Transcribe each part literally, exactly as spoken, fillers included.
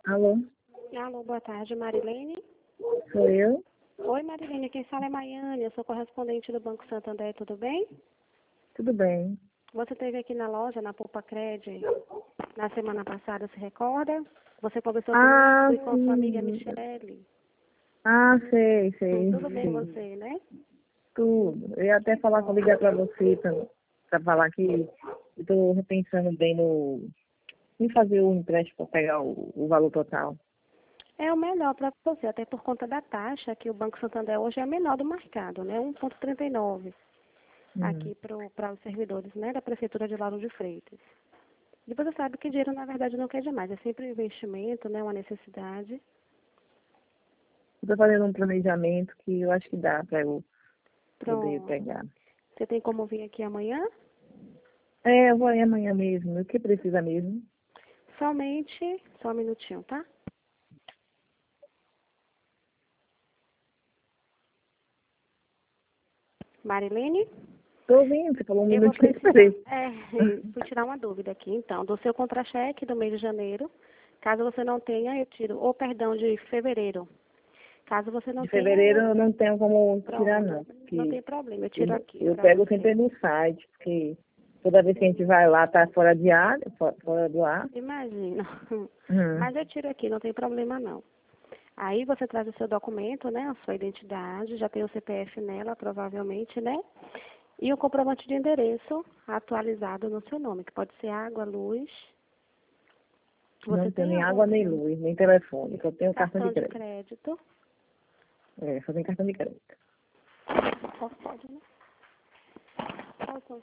Alô, Alô, boa tarde, Marilene. sou eu? Oi, Marilene, quem fala é Maiane, eu sou correspondente do Banco Santander, tudo bem? Tudo bem. Você esteve aqui na loja, na Poupa Cred, na semana passada, se recorda? Você conversou Ah, comigo e com sua amiga sim. Michele. Ah, sei, Hum, sei, tudo bem com sim. você, né? Tudo. Eu ia até Que falar com bom. ligar pra você, pra, pra falar que eu tô repensando bem no em fazer o empréstimo para pegar o, o valor total. É o melhor para você, até por conta da taxa, que o Banco Santander hoje é a menor do mercado, né? um vírgula trinta e nove Uhum. aqui para os servidores, né, da Prefeitura de Lauro de Freitas. E você sabe que dinheiro, na verdade, não quer demais. É sempre um investimento, né? Uma necessidade. Eu tô fazendo um planejamento que eu acho que dá para eu poder Pronto. pegar. Você tem como vir aqui amanhã? É, eu vou aí amanhã mesmo. O que precisa mesmo? Somente... Só um minutinho, tá? Marilene? Tô ouvindo, você falou um Eu vou minutinho, precisar... peraí. É, fui tirar uma dúvida aqui, então. Do seu contra-cheque do mês de janeiro. Caso você não tenha, eu tiro. Ou, perdão, de fevereiro. Caso você não De tenha, fevereiro eu... eu não tenho como tirar, Pronto. não, Não porque tem problema. Eu tiro Eu, aqui eu pra pego você. sempre no site, porque toda vez que a gente vai lá, tá fora de ar, fo- fora do ar. Imagina. Uhum. Mas eu tiro aqui, não tem problema, não. Aí você traz o seu documento, né, a sua identidade, já tem o C P F nela, provavelmente, né? E o comprovante de endereço atualizado no seu nome, que pode ser água, luz. Você Não tenho tem nem algum água, nem luz, nem telefone, só tenho cartão de cartão de crédito. crédito? É, só tenho cartão de crédito. Pode, pode, né? Pode, pode.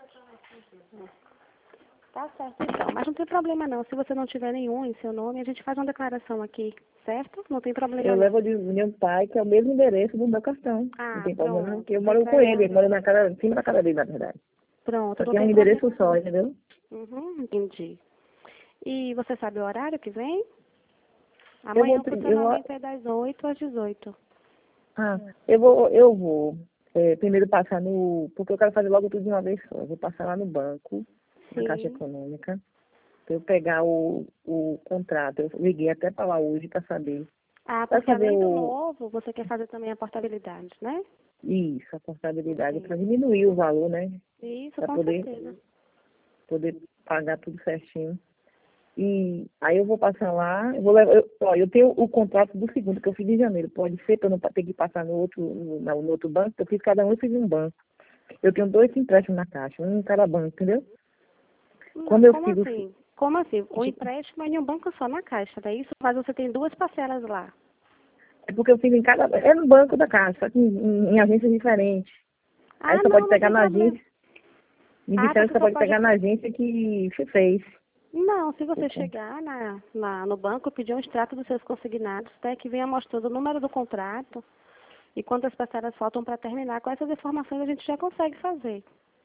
Tá certo, então. Mas não tem problema, não. Se você não tiver nenhum em seu nome, a gente faz uma declaração aqui, certo? Não tem problema, Eu não. levo de meu pai, que é o mesmo endereço do meu cartão. Não Ah, tem problema, não, pronto. porque eu Sem moro com ele, problema. ele mora na casa, em cima da casa dele, na verdade. Pronto, Só não que é tem um problema, endereço só, não. entendeu? Uhum, entendi. E você sabe o horário que vem? Eu vou, Amanhã o pri- eu vou, funcionamento é das oito às dezoito. ah, eu vou, eu vou é, primeiro passar no, porque eu quero fazer logo tudo de uma vez só. Eu vou passar lá no banco, na Caixa Sim. Econômica, para eu pegar o, o contrato. Eu liguei até para lá hoje para saber. Ah, Para porque saber além do o, novo, você quer fazer também a portabilidade, né? isso, a portabilidade, para Sim. diminuir o valor, né? Isso, Para com poder, certeza. poder pagar tudo certinho. E aí eu vou passar lá, eu vou levar, eu, ó, eu tenho o contrato do segundo, que eu fiz em janeiro. Pode ser para eu não ter que passar no outro, no, no outro banco, eu fiz cada um, eu fiz em um banco. Eu tenho dois empréstimos na caixa, um em cada banco, entendeu? Não, Quando eu como fiz o, assim? Como assim? O empréstimo é em um banco só na caixa, daí isso faz você tem duas parcelas lá. é porque eu fiz em cada, é no banco da caixa, só que em, em, em agências diferentes. Aí Ah, só pode não, não pegar tem na problema. agência, me Ah, disseram que você só só pode pode... pegar na agência que se fez. Não, se O você con- chegar na, na, no banco, pedir um extrato dos seus consignados, até que venha mostrando o número do contrato e quantas parcelas faltam para terminar. Com essas informações a gente já consegue fazer.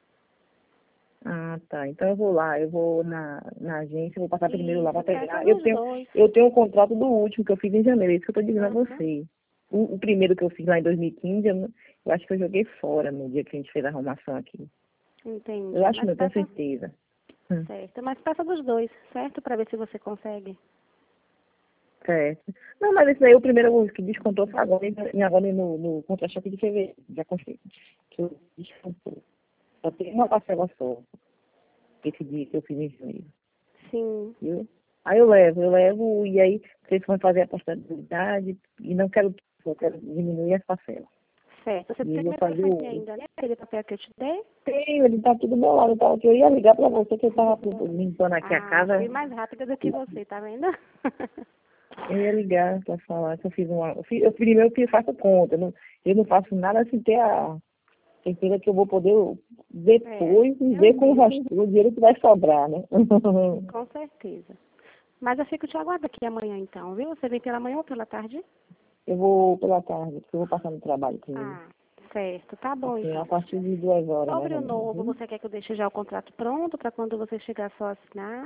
Ah, tá. Então eu vou lá, eu vou na, na agência, eu vou passar primeiro lá para Isso, peça pegar. Eu dos tenho, dois. eu tenho o contrato do último que eu fiz em janeiro, é isso que eu estou dizendo a Uhum. você. O, o primeiro que eu fiz lá em dois mil e quinze, eu, não- eu acho que eu joguei fora no dia que a gente fez a arrumação aqui. Eu Entendi. acho, Mas não, eu tenho peça certeza. Hum, certo. Mas peça dos dois, certo? Para ver se você consegue. certo. Não, mas esse daí, o primeiro que descontou foi agora, em agora no, no contra-cheque de fevereiro. Já consegui. Que eu descontou. Só tem uma parcela só, esse dia que eu fiz em janeiro. Sim. Viu? Aí eu levo, eu levo, e aí vocês vão fazer a portabilidade, e não quero, eu quero diminuir as parcelas. Certo. Você E eu tem vou meu fazer telefone o. ainda, né? Aquele papel que eu te dei? Tenho, ele tá aqui do meu lado, tá? Que eu ia ligar pra você, que eu tava limpando aqui a Ah, fui casa. mais rápida do que E você, tá vendo? eu ia ligar pra falar que eu fiz uma. Eu, fiz, eu primeiro eu fiz- faço conta, eu não, eu não faço nada sem ter a certeza que eu vou poder É, depois eu ver com o, sei, resto, o dinheiro que vai sobrar, né? com certeza. Mas eu fico te aguardo aqui amanhã então, viu? Você vem pela manhã ou pela tarde? Eu vou pela tarde, porque eu vou passar no trabalho com ele. Ah, certo. Tá bom Assim, a então. partir de duas horas, mais Sobre ou o menos, novo, viu? você quer que eu deixe já o contrato pronto para quando você chegar só assinar?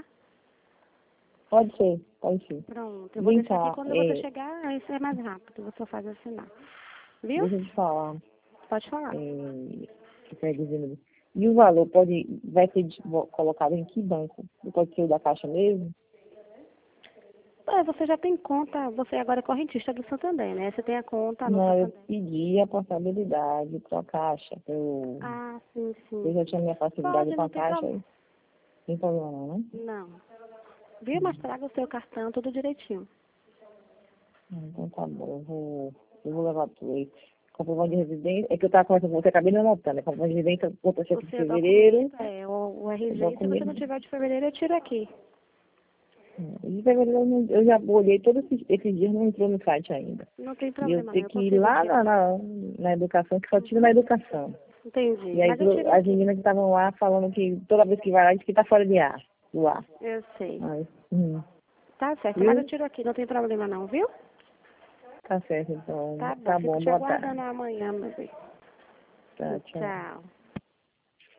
Pode ser, pode ser. Pronto, eu vou Vem deixar aqui cá, quando você é, chegar, aí isso é mais rápido, você só faz assinar. Viu? deixa eu te falar, Pode falar. é, que tá dizendo, e o valor pode, vai ser de- vo- colocado em que banco? Pode ser o da Caixa mesmo? É, você já tem conta, você agora é correntista do Santander, né? Você tem a conta no Não, eu Santander. pedi a portabilidade para a Caixa. Eu, Ah, sim, eu sim. já tinha minha facilidade Pode, com não a tem Caixa, problema. aí sem problema não, né? Não. Viu? Mas traga o seu cartão tudo direitinho. Então tá bom, eu vou, eu vou levar tudo aí. Comprovante de residência, é que eu estava conversando com você, acabei não anotando, né? Comprovante de residência, conta O cheque de seu fevereiro, documento é o, o o R G. Se você não documento. tiver de fevereiro, eu tiro aqui. De fevereiro eu, não- eu já olhei todos esses, esses dias, não entrou no site ainda. Não tem E eu problema, não. tenho Eu que ir consigo lá na, tirar. na, na educação, que só tiro na Uhum. educação. Entendi. E aí Mas eu tiro as aqui. meninas que estavam lá falando que toda vez que vai lá, diz que tá fora de ar, do ar. Eu sei. Aí, hum, Tá certo, mas eu viu? tiro aqui. Não tem problema, não, viu? Tá certo, então. Tá bom. Tá Fico bom, te boa aguardando tarde. amanhã, meu bem. Tá, tchau. Tchau.